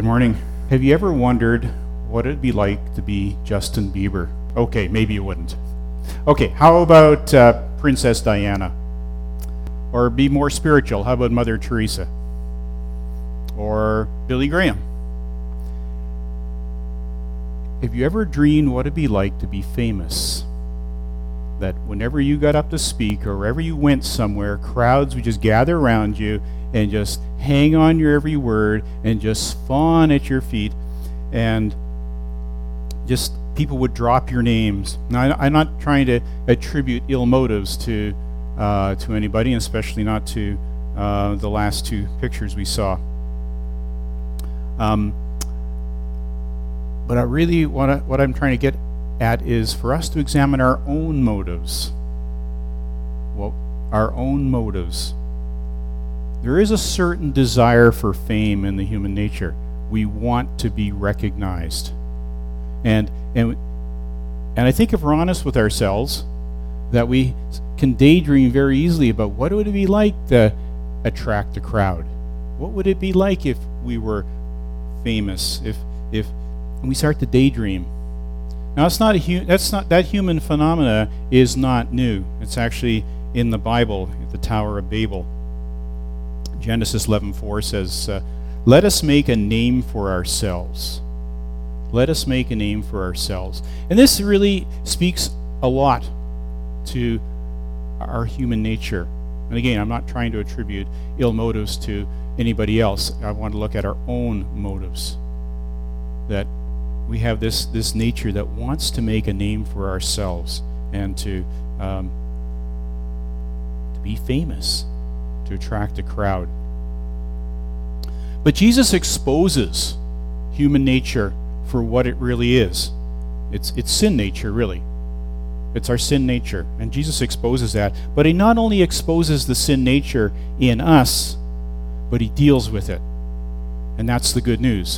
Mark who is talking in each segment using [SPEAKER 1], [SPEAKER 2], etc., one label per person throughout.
[SPEAKER 1] Good morning. Have you ever wondered what it'd be like to be Justin Bieber? Okay, maybe you wouldn't. Okay, how about Princess Diana? Or be more spiritual, how about Mother Teresa? Or Billy Graham? Have you ever dreamed what it'd be like to be famous? That whenever you got up to speak or wherever you went somewhere, crowds would just gather around you and just hang on your every word and just fawn at your feet, and just people would drop your names. Now, I'm not trying to attribute ill motives to anybody, and especially not to the last two pictures we saw. But I really what I'm trying to get at is for us to examine our own motives. Well, our own motives. There is a certain desire for fame in the human nature. We want to be recognized. And I think if we're honest with ourselves, that we can daydream very easily about what would it be like to attract a crowd. What would it be like if we were famous? If and we start to daydream. Now, that human phenomena is not new. It's actually in the Bible, at the Tower of Babel. Genesis 11:4 says, "Let us make a name for ourselves." Let us make a name for ourselves. And this really speaks a lot to our human nature. And again, I'm not trying to attribute ill motives to anybody else. I want to look at our own motives. That we have this nature that wants to make a name for ourselves and to be famous, to attract a crowd. But Jesus exposes human nature for what it really is. It's sin nature, really. It's our sin nature, and Jesus exposes that. But he not only exposes the sin nature in us, but he deals with it. And that's the good news.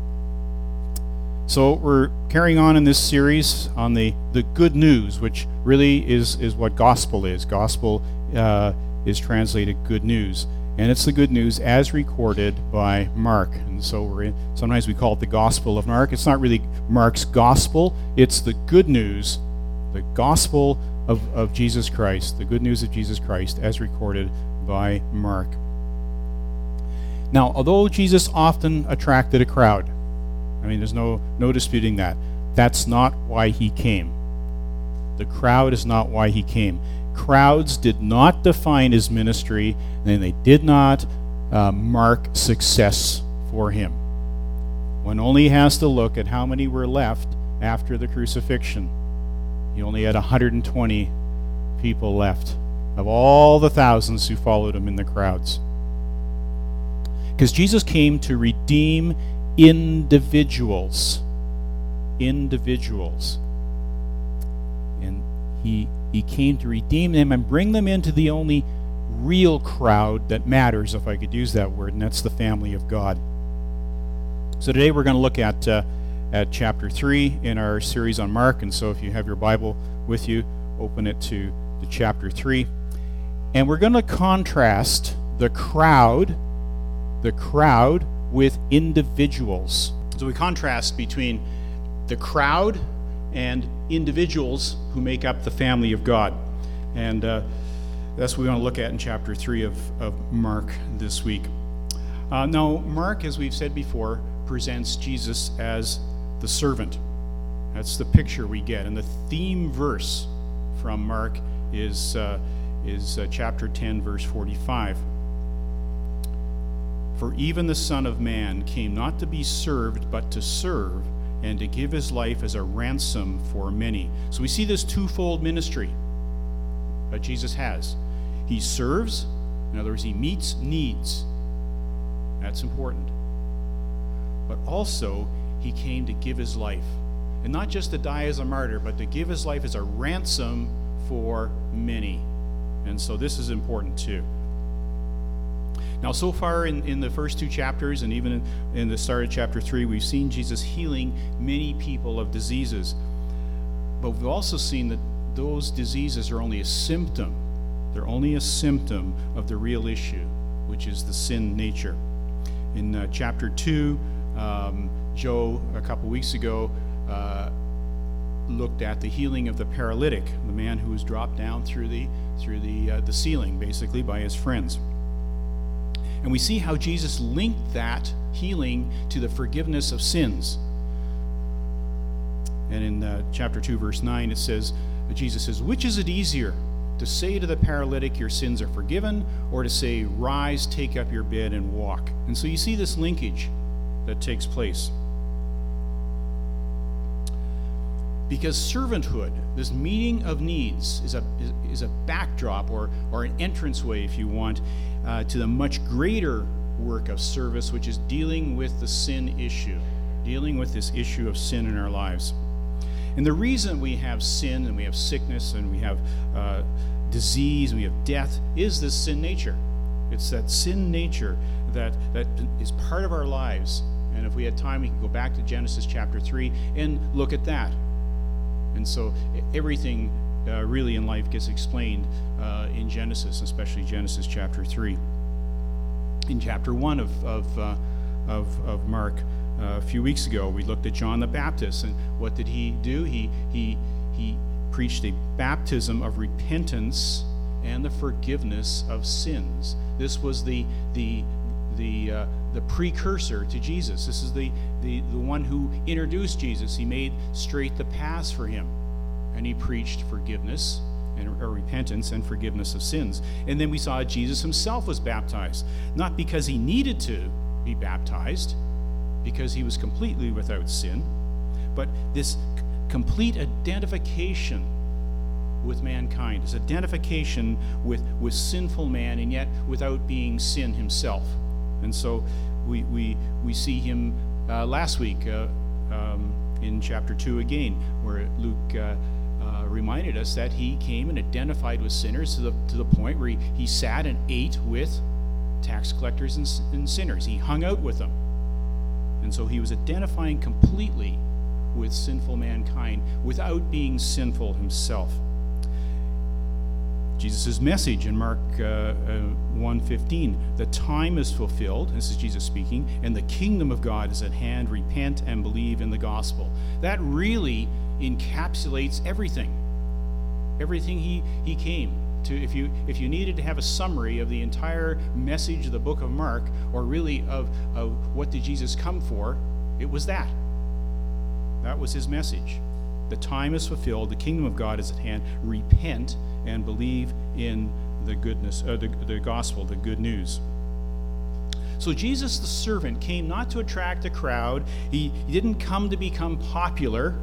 [SPEAKER 1] So we're carrying on in this series on the good news, which really is what gospel is. Gospel is translated good news. And it's the good news as recorded by Mark. And so sometimes we call it the Gospel of Mark. It's not really Mark's gospel. It's the good news, the gospel of Jesus Christ, the good news of Jesus Christ as recorded by Mark. Now, although Jesus often attracted a crowd, I mean, there's no disputing that. That's not why he came. The crowd is not why he came. Crowds did not define his ministry, and they did not mark success for him. One only has to look at how many were left after the crucifixion. He only had 120 people left of all the thousands who followed him in the crowds. Because Jesus came to redeem individuals. Individuals. And he came to redeem them and bring them into the only real crowd that matters, if I could use that word, and that's the family of God. So today we're going to look at chapter 3 in our series on Mark, and so if you have your Bible with you, open it to chapter 3. And we're going to contrast the crowd with individuals. So we contrast between the crowd and individuals who make up the family of God. And that's what we want to look at in chapter 3 of Mark this week. Now, Mark, as we've said before, presents Jesus as the servant. That's the picture we get. And the theme verse from Mark is chapter 10, verse 45. "For even the Son of Man came not to be served, but to serve, and to give his life as a ransom for many." So we see this twofold ministry that Jesus has. He serves, in other words, he meets needs. That's important. But also, he came to give his life. And not just to die as a martyr, but to give his life as a ransom for many. And so this is important too. Now, so far in the first two chapters, and even in the start of chapter 3, we've seen Jesus healing many people of diseases. But we've also seen that those diseases are only a symptom. They're only a symptom of the real issue, which is the sin nature. In chapter 2, Joe, a couple weeks ago, looked at the healing of the paralytic, the man who was dropped down through the ceiling, basically, by his friends. And we see how Jesus linked that healing to the forgiveness of sins. And in chapter 2, verse 9, it says, Jesus says, "Which is it easier, to say to the paralytic, your sins are forgiven, or to say, rise, take up your bed, and walk?" And so you see this linkage that takes place. Because servanthood, this meeting of needs, is a backdrop or an entranceway, if you want, to the much greater work of service, which is dealing with the sin issue, dealing with this issue of sin in our lives. And the reason we have sin and we have sickness and we have disease and we have death is this sin nature. It's that sin nature that is part of our lives. And if we had time, we can go back to Genesis chapter 3 and look at that. And so everything really in life gets explained in Genesis, especially Genesis chapter 3. In chapter 1 of Mark, a few weeks ago, we looked at John the Baptist, and what did he do? He preached a baptism of repentance and the forgiveness of sins. This was the precursor to Jesus. This is the one who introduced Jesus. He made straight the paths for him, and he preached forgiveness and repentance and forgiveness of sins. And then we saw Jesus himself was baptized, not because he needed to be baptized, because he was completely without sin, but this complete identification with mankind, this identification with sinful man, and yet without being sin himself. And so we see him last week in chapter 2 again, where Luke reminded us that he came and identified with sinners to the point where he sat and ate with tax collectors and sinners. He hung out with them. And so he was identifying completely with sinful mankind without being sinful himself. Jesus' message in Mark 1:15, the time is fulfilled, this is Jesus speaking, and the kingdom of God is at hand, repent and believe in the gospel. That really encapsulates everything. Everything he came to. If you needed to have a summary of the entire message of the book of Mark, or really of what did Jesus come for, it was that. That was his message. The time is fulfilled, the kingdom of God is at hand, repent and believe in the goodness, the gospel, the good news. So Jesus the servant came not to attract a crowd. He didn't come to become popular.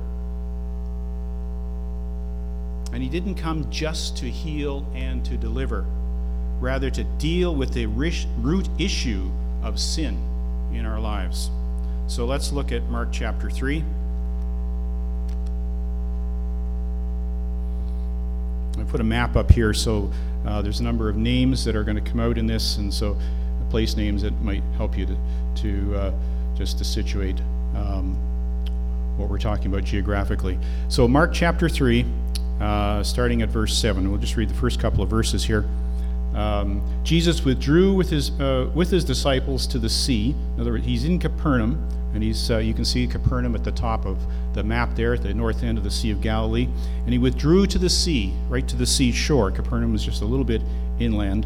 [SPEAKER 1] And he didn't come just to heal and to deliver, rather to deal with the root issue of sin in our lives. So let's look at Mark chapter 3. I put a map up here, so there's a number of names that are going to come out in this, and so place names that might help you to just to situate what we're talking about geographically. So Mark chapter 3. Starting at verse 7. We'll just read the first couple of verses here. Jesus withdrew with his disciples to the sea. In other words, he's in Capernaum, and you can see Capernaum at the top of the map there, at the north end of the Sea of Galilee. And he withdrew to the sea, right to the seashore. Capernaum was just a little bit inland.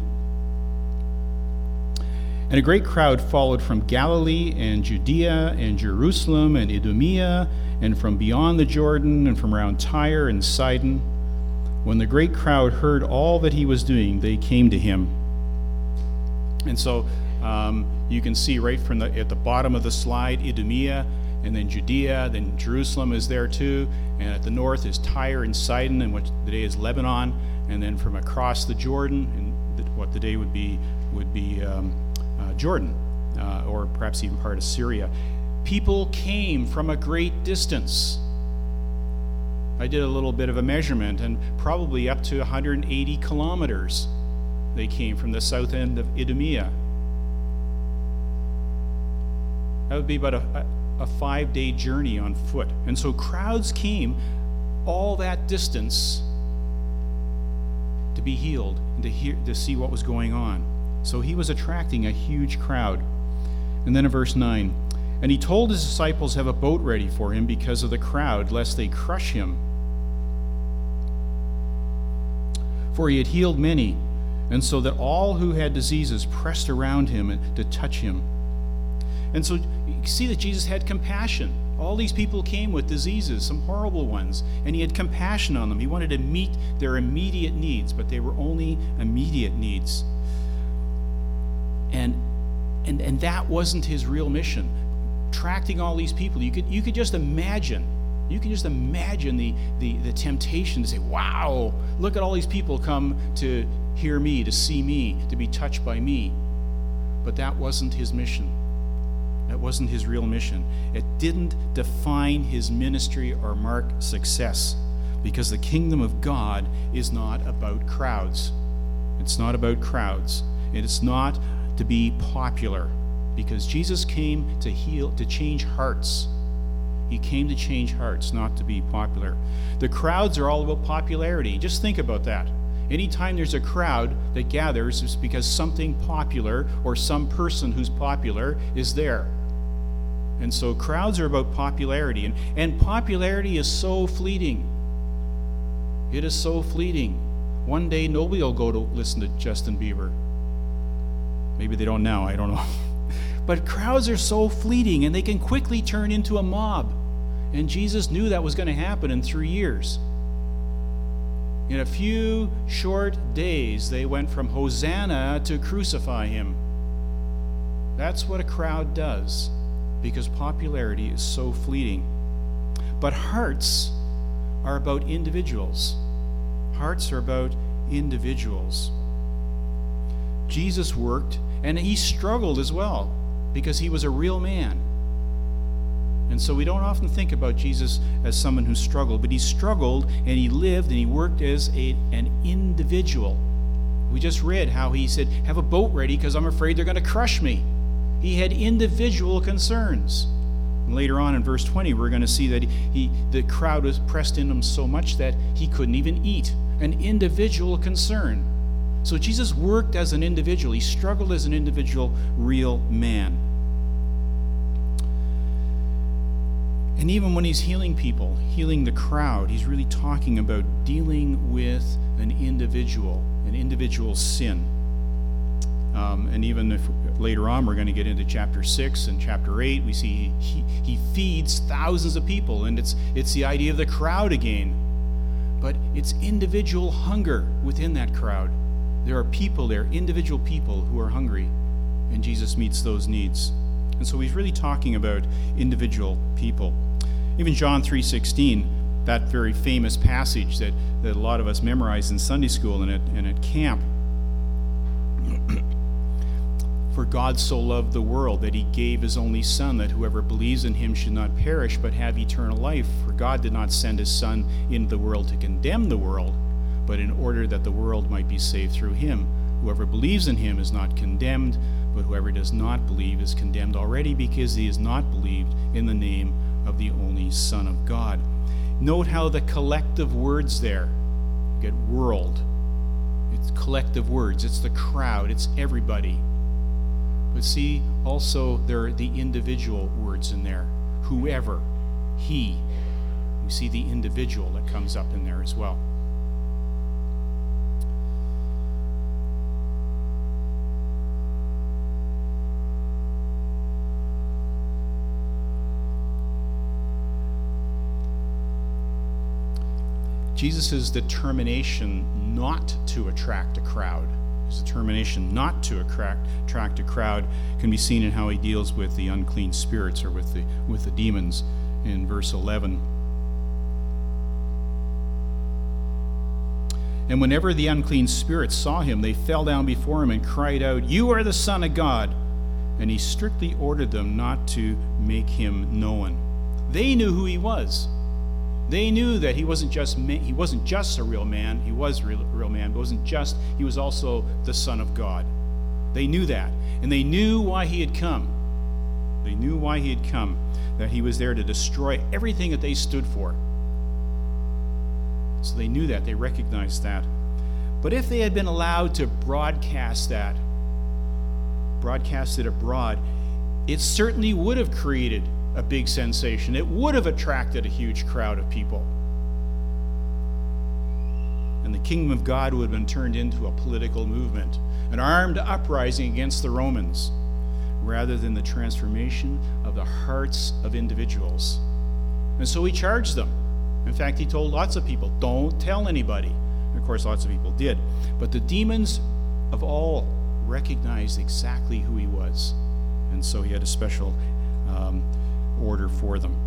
[SPEAKER 1] And a great crowd followed from Galilee and Judea and Jerusalem and Idumea and from beyond the Jordan and from around Tyre and Sidon. When the great crowd heard all that he was doing, they came to him. And so you can see right from at the bottom of the slide, Idumea, and then Judea, then Jerusalem is there too, and at the north is Tyre and Sidon, and what today is Lebanon, and then from across the Jordan, and what today would be Jordan, or perhaps even part of Syria. People came from a great distance. I did a little bit of a measurement, and probably up to 180 kilometers they came from the south end of Idumea. That would be about a 5-day journey on foot. And so crowds came all that distance to be healed and to see what was going on. So he was attracting a huge crowd. And then in verse 9, And he told his disciples to have a boat ready for him because of the crowd, lest they crush him. For he had healed many, and so that all who had diseases pressed around him to touch him. And so you see that Jesus had compassion. All these people came with diseases, some horrible ones, and he had compassion on them. He wanted to meet their immediate needs, but they were only immediate needs. And that wasn't his real mission. Attracting all these people, you could just imagine. You can just imagine the temptation to say, wow, look at all these people come to hear me, to see me, to be touched by me. But that wasn't his mission. That wasn't his real mission. It didn't define his ministry or mark success, because the kingdom of God is not about crowds. It's not about crowds. And it's not to be popular, because Jesus came to heal, to change hearts. He came to change hearts, not to be popular. The crowds are all about popularity. Just think about that. Anytime there's a crowd that gathers, it's because something popular or some person who's popular is there. And so crowds are about popularity. And popularity is so fleeting. It is so fleeting. One day nobody will go to listen to Justin Bieber. Maybe they don't now, I don't know. But crowds are so fleeting, and they can quickly turn into a mob. And Jesus knew that was going to happen in 3 years. In a few short days, they went from Hosanna to crucify him. That's what a crowd does, because popularity is so fleeting. But hearts are about individuals. Hearts are about individuals. Jesus worked, and he struggled as well, because he was a real man. And so we don't often think about Jesus as someone who struggled, but he struggled, and he lived, and he worked as an individual. We just read how he said, have a boat ready because I'm afraid they're going to crush me. He had individual concerns. And later on in verse 20, we're going to see that the crowd was pressed in him so much that he couldn't even eat. An individual concern. So Jesus worked as an individual. He struggled as an individual, real man. And even when he's healing people, healing the crowd, he's really talking about dealing with an individual sin. And even if later on we're going to get into chapter 6 and chapter 8, we see he feeds thousands of people, and it's the idea of the crowd again. But it's individual hunger within that crowd. There are people there, individual people who are hungry, and Jesus meets those needs. And so he's really talking about individual people. Even John 3:16, that very famous passage that a lot of us memorized in Sunday school and at camp. For God so loved the world that he gave his only Son, that whoever believes in him should not perish but have eternal life. For God did not send his Son into the world to condemn the world, but in order that the world might be saved through him. Whoever believes in him is not condemned, but whoever does not believe is condemned already, because he has not believed in the name of the only Son of God. Note how the collective words there, you get world, it's collective words, it's the crowd, it's everybody. But see, also there are the individual words in there. Whoever, he. You see the individual that comes up in there as well. Jesus' determination not to attract a crowd, his determination not to attract a crowd, can be seen in how he deals with the unclean spirits, or with the demons in verse 11. And whenever the unclean spirits saw him, they fell down before him and cried out, "You are the Son of God." And he strictly ordered them not to make him known. They knew who he was. They knew that he wasn't just a real man. He was a real man, but he was also the Son of God. They knew that, and they knew why he had come. They knew why he had come, that he was there to destroy everything that they stood for. So they knew that, they recognized that. But if they had been allowed to broadcast it abroad, it certainly would have created a big sensation. It would have attracted a huge crowd of people. And the kingdom of God would have been turned into a political movement, an armed uprising against the Romans, rather than the transformation of the hearts of individuals. And so he charged them. In fact, he told lots of people, don't tell anybody. And of course, lots of people did. But the demons of all recognized exactly who he was. And so he had a special order for them.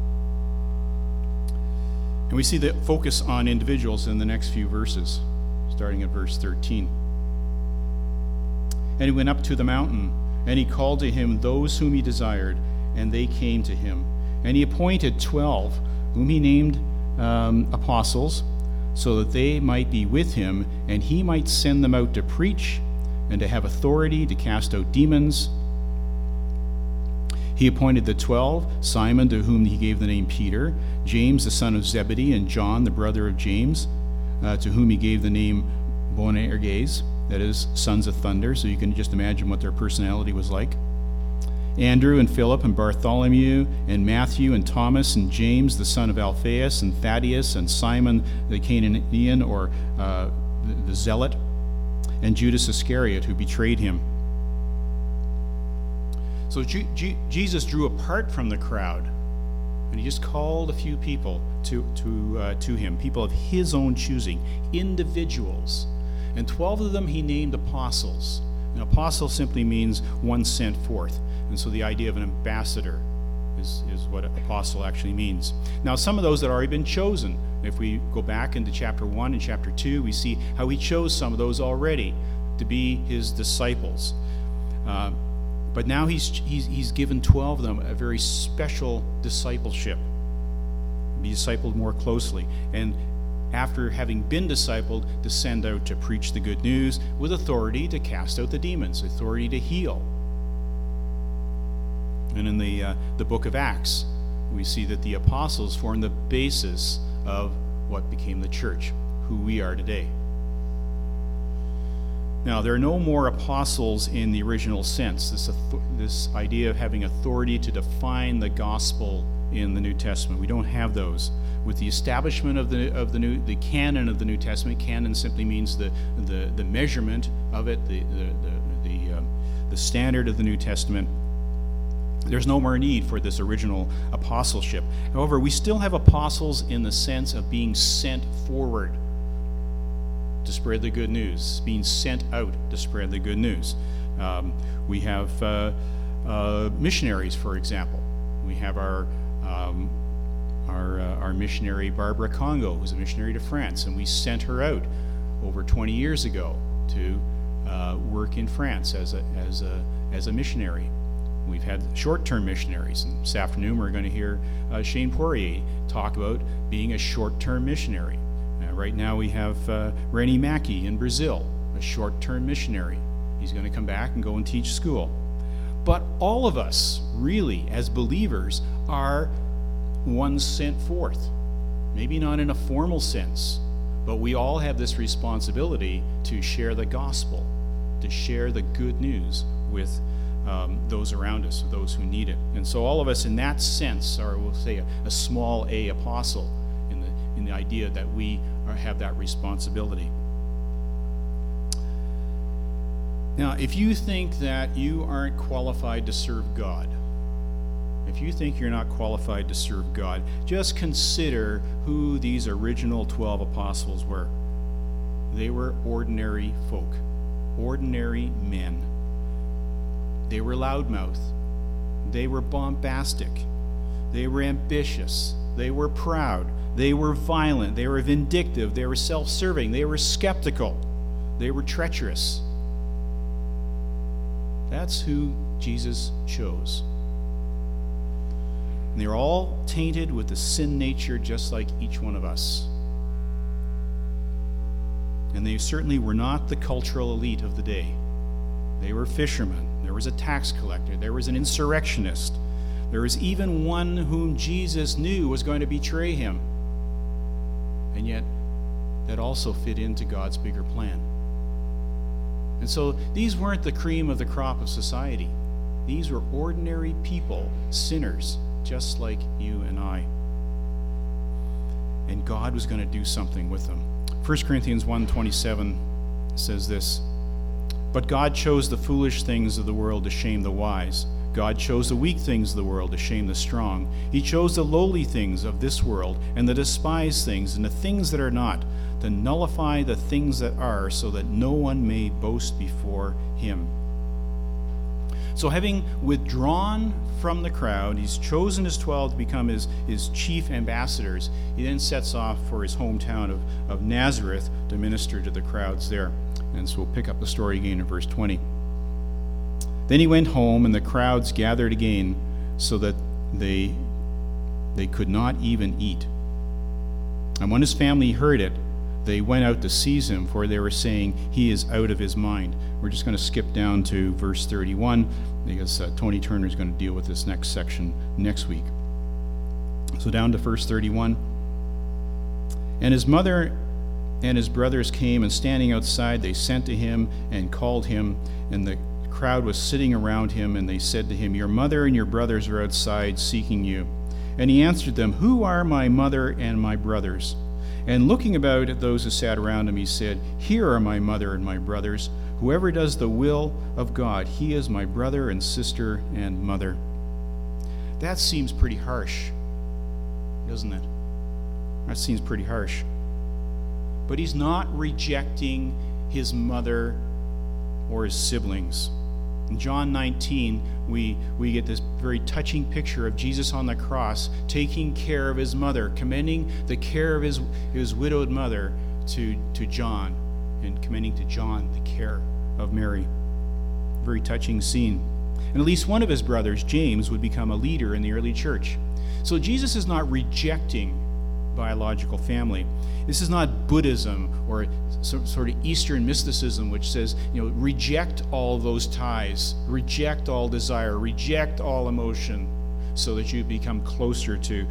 [SPEAKER 1] And we see the focus on individuals in the next few verses, starting at verse 13. And he went up to the mountain, and he called to him those whom he desired, and they came to him. And he appointed 12, whom he named apostles, so that they might be with him, and he might send them out to preach, and to have authority to cast out demons. He appointed the 12, Simon, to whom he gave the name Peter, James, the son of Zebedee, and John, the brother of James, to whom he gave the name Boanerges, that is, sons of thunder. So you can just imagine what their personality was like. Andrew and Philip and Bartholomew and Matthew and Thomas and James, the son of Alphaeus, and Thaddeus and Simon the Canaanian, or the Zealot, and Judas Iscariot, who betrayed him. So Jesus drew apart from the crowd, and he just called a few people to him, people of his own choosing, individuals. And 12 of them he named apostles. An apostle simply means one sent forth. And so the idea of an ambassador is what an apostle actually means. Now, some of those that already been chosen, if we go back into chapter 1 and chapter 2, we see how he chose some of those already to be his disciples. But now he's given 12 of them a very special discipleship, be discipled more closely. And after having been discipled, to send out to preach the good news with authority to cast out the demons, authority to heal. And in the book of Acts, we see that the apostles form the basis of what became the church, who we are today. Now, there are no more apostles in the original sense, this idea of having authority to define the gospel in the New Testament. We don't have those. With the establishment of the canon of the New Testament, canon simply means the measurement of it, the standard of the New Testament. There's no more need for this original apostleship. However, we still have apostles in the sense of being sent forward to spread the good news, being sent out to spread the good news. We have missionaries, for example. We have our missionary Barbara Congo, who's a missionary to France, and we sent her out over 20 years ago to work in France as a missionary. We've had short-term missionaries, and this afternoon we're going to hear Shane Poirier talk about being a short-term missionary. Right now we have Rennie Mackey in Brazil, a short-term missionary. He's going to come back and go and teach school. But all of us, really, as believers, are ones sent forth. Maybe not in a formal sense, but we all have this responsibility to share the gospel, to share the good news with those around us, those who need it. And so all of us in that sense are, we'll say, a small a apostle in the idea that we have that responsibility. Now, if you think that you aren't qualified to serve God, if you think you're not qualified to serve God, just consider who these original 12 apostles were. They were ordinary folk, ordinary men. They were loudmouth. They were bombastic. They were ambitious. They were proud. They were violent. They were vindictive. They were self-serving. They were skeptical. They were treacherous. That's who Jesus chose. And they're all tainted with the sin nature just like each one of us. And they certainly were not the cultural elite of the day. They were fishermen. There was a tax collector. There was an insurrectionist. There was even one whom Jesus knew was going to betray him. And yet, that also fit into God's bigger plan. And so these weren't the cream of the crop of society. These were ordinary people, sinners, just like you and I. And God was going to do something with them. 1 Corinthians 1:27 says this, "But God chose the foolish things of the world to shame the wise. God chose the weak things of the world to shame the strong. He chose the lowly things of this world and the despised things and the things that are not, to nullify the things that are, so that no one may boast before him." So having withdrawn from the crowd, he's chosen his 12 to become his chief ambassadors. He then sets off for his hometown of Nazareth to minister to the crowds there. And so we'll pick up the story again in verse 20. "Then he went home, and the crowds gathered again, so that they could not even eat. And when his family heard it, they went out to seize him, for they were saying, 'He is out of his mind.'" We're just going to skip down to verse 31, because Tony Turner is going to deal with this next section next week. So down to verse 31. "And his mother and his brothers came, and standing outside, they sent to him and called him, and the crowd was sitting around him, and they said to him, 'Your mother and your brothers are outside seeking you.' And he answered them, 'Who are my mother and my brothers?' And looking about at those who sat around him, he said, 'Here are my mother and my brothers. Whoever does the will of God, he is my brother and sister and mother.'" That seems pretty harsh, doesn't it? That seems pretty harsh. But he's not rejecting his mother or his siblings. In John 19, we get this very touching picture of Jesus on the cross taking care of his mother, commending the care of his widowed mother to John, and commending to John the care of Mary. Very touching scene. And at least one of his brothers, James, would become a leader in the early church. So Jesus is not rejecting biological family. This is not Buddhism or sort of Eastern mysticism, which says, reject all those ties, reject all desire, reject all emotion, so that you become closer to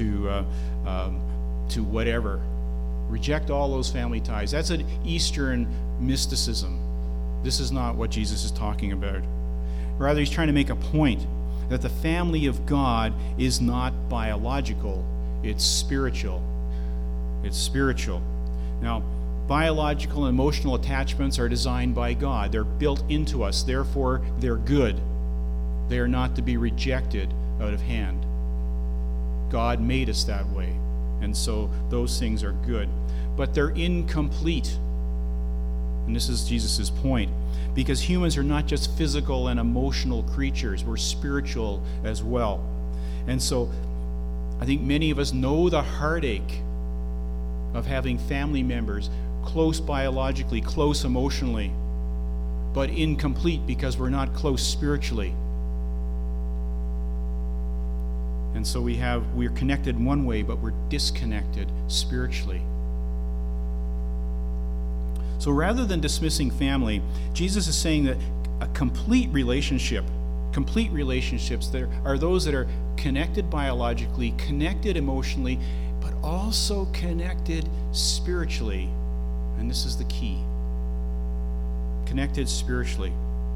[SPEAKER 1] whatever. Reject all those family ties. That's an Eastern mysticism. This is not what Jesus is talking about. Rather, he's trying to make a point that the family of God is not biological. It's spiritual. It's spiritual. Now, biological and emotional attachments are designed by God. They're built into us. Therefore, they're good. They are not to be rejected out of hand. God made us that way. And so those things are good. But they're incomplete. And this is Jesus' point. Because humans are not just physical and emotional creatures. We're spiritual as well. And so I think many of us know the heartache of having family members close biologically, close emotionally, but incomplete because we're not close spiritually. And so we're connected one way, but we're disconnected spiritually. So rather than dismissing family, Jesus is saying that a complete relationships there are those that are connected biologically, connected emotionally, but also connected spiritually. And this is the key. Connected spiritually.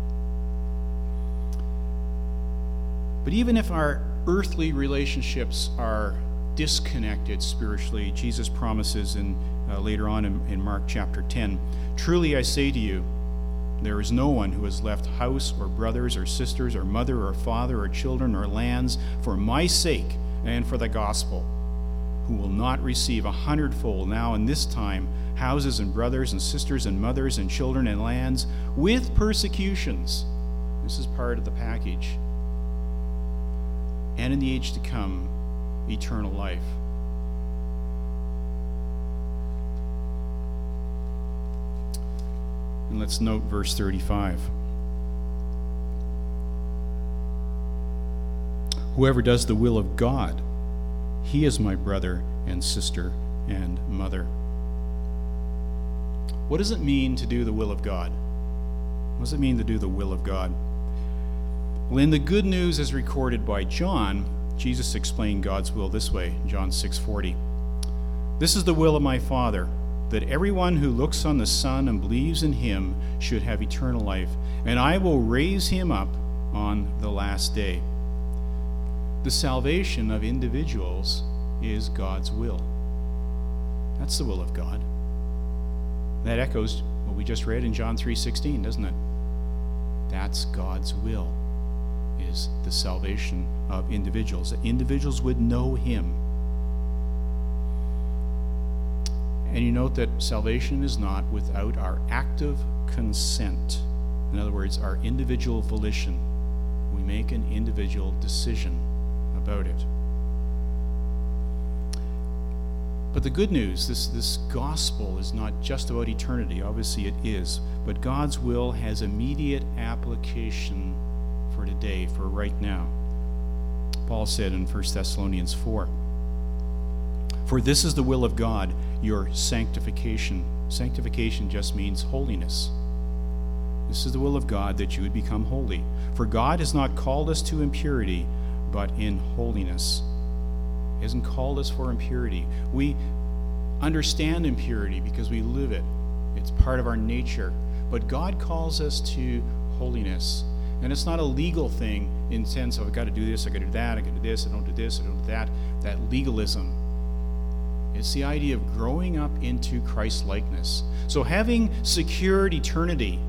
[SPEAKER 1] But even if our earthly relationships are disconnected spiritually, Jesus promises later on in Mark chapter 10, "Truly I say to you, there is no one who has left house or brothers or sisters or mother or father or children or lands for my sake and for the gospel, who will not receive 100-fold now in this time houses and brothers and sisters and mothers and children and lands with persecutions." This is part of the package. "And in the age to come, eternal life." And let's note verse 35. "Whoever does the will of God, he is my brother and sister and mother." What does it mean to do the will of God? What does it mean to do the will of God? Well, in the Good News as recorded by John, Jesus explained God's will this way, John 6:40. "This is the will of my Father, that everyone who looks on the Son and believes in him should have eternal life, and I will raise him up on the last day. The salvation of individuals is God's will. That's the will of God. That echoes what we just read in John 3:16, doesn't it? That's God's will, is the salvation of individuals, that individuals would know him. And you note that salvation is not without our active consent. In other words, our individual volition. We make an individual decision about it. But the good news, this gospel is not just about eternity. Obviously it is. But God's will has immediate application for today, for right now. Paul said in 1 Thessalonians 4, "For this is the will of God, your sanctification." Sanctification just means holiness. This is the will of God, that you would become holy. For God has not called us to impurity, but in holiness. He hasn't called us for impurity. We understand impurity because we live it. It's part of our nature. But God calls us to holiness. And it's not a legal thing in the sense of, I've got to do this, I've got to do that, I've got to do this, I don't do this, I don't do that. That legalism. It's the idea of growing up into Christ-likeness. So having secured eternity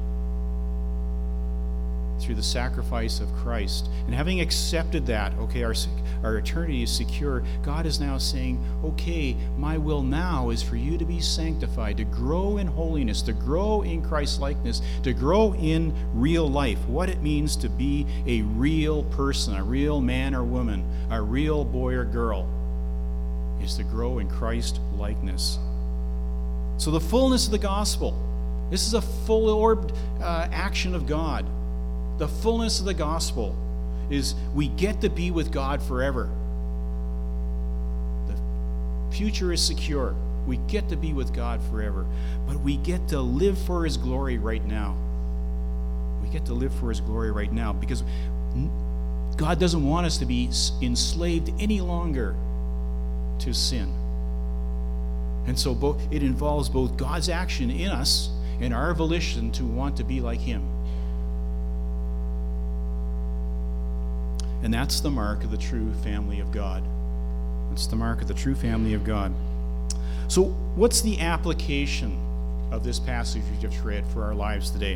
[SPEAKER 1] through the sacrifice of Christ, and having accepted that, okay, our eternity is secure, God is now saying, okay, my will now is for you to be sanctified, to grow in holiness, to grow in Christ-likeness, to grow in real life, what it means to be a real person, a real man or woman, a real boy or girl, is to grow in Christ-likeness. So the fullness of the gospel, this is a full-orbed action of God. The fullness of the gospel is we get to be with God forever. The future is secure. We get to be with God forever. But we get to live for his glory right now. We get to live for his glory right now because God doesn't want us to be enslaved any longer to sin. And so it involves both God's action in us and our volition to want to be like him. And that's the mark of the true family of God. That's the mark of the true family of God. So what's the application of this passage we just read for our lives today?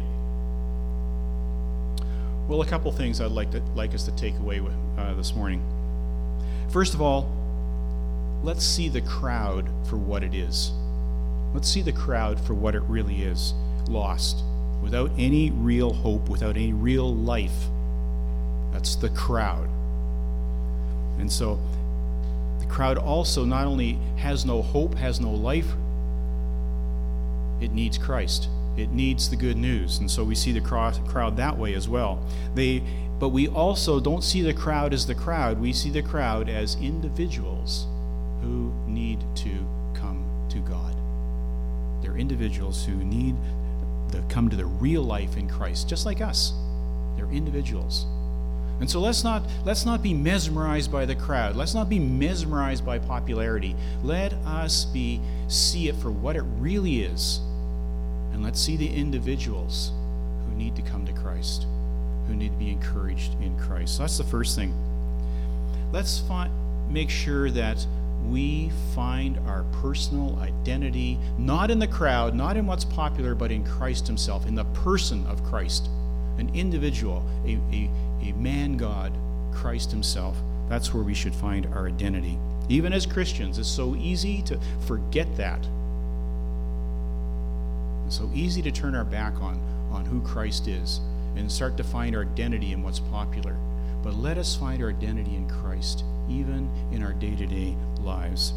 [SPEAKER 1] Well, a couple things I'd like us to take away with, this morning. First of all, let's see the crowd for what it is. Let's see the crowd for what it really is. Lost, without any real hope, without any real life. That's the crowd. And so the crowd also not only has no hope, has no life, it needs Christ. It needs the good news. And so we see the crowd that way as well. But we also don't see the crowd as the crowd. We see the crowd as individuals who need to come to God. They're individuals who need to come to the real life in Christ, just like us. They're individuals. And so let's not be mesmerized by the crowd. Let's not be mesmerized by popularity. Let us see it for what it really is. And let's see the individuals who need to come to Christ, who need to be encouraged in Christ. So that's the first thing. Let's make sure that we find our personal identity, not in the crowd, not in what's popular, but in Christ himself, in the person of Christ. An individual, a man God, Christ himself. That's where we should find our identity. Even as Christians, it's so easy to forget that. It's so easy to turn our back on who Christ is and start to find our identity in what's popular. But let us find our identity in Christ, even in our day-to-day lives.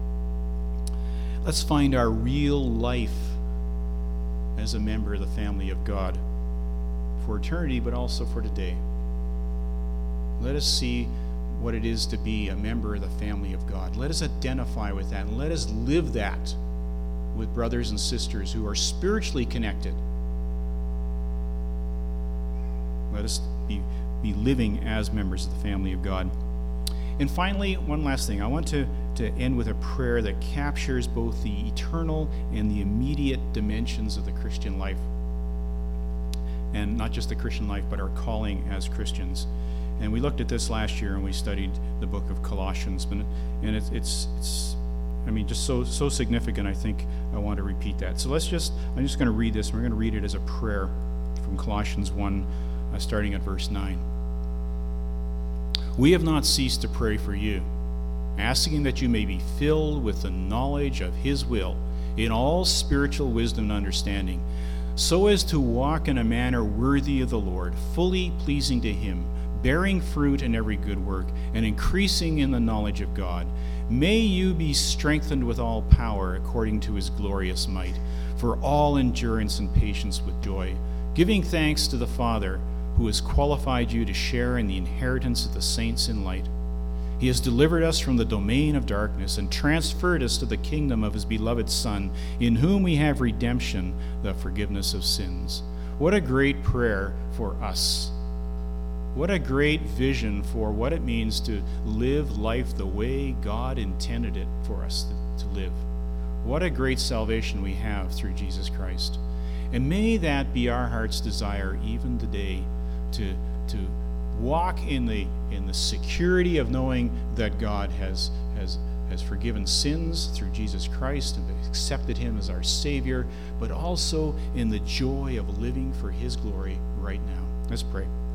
[SPEAKER 1] Let's find our real life as a member of the family of God. For eternity, but also for today. Let us see what it is to be a member of the family of God. Let us identify with that, and let us live that with brothers and sisters who are spiritually connected. Let us be living as members of the family of God. And finally, one last thing. I want to end with a prayer that captures both the eternal and the immediate dimensions of the Christian life. and not just the Christian life, but our calling as Christians. And we looked at this last year, and we studied the book of Colossians, and it's just so significant. I think I want to repeat that. So I'm just going to read this, and we're going to read it as a prayer from Colossians 1, starting at verse 9. We have not ceased to pray for you, asking that you may be filled with the knowledge of his will in all spiritual wisdom and understanding, so as to walk in a manner worthy of the Lord, fully pleasing to him, bearing fruit in every good work, and increasing in the knowledge of God. May you be strengthened with all power according to his glorious might, for all endurance and patience with joy, giving thanks to the Father, who has qualified you to share in the inheritance of the saints in light. He has delivered us from the domain of darkness and transferred us to the kingdom of his beloved Son, in whom we have redemption, the forgiveness of sins. What a great prayer for us. What a great vision for what it means to live life the way God intended it for us to live. What a great salvation we have through Jesus Christ. And may that be our heart's desire even today, to walk in the security of knowing that God has forgiven sins through Jesus Christ and accepted him as our Savior, but also in the joy of living for his glory right now. Let's pray.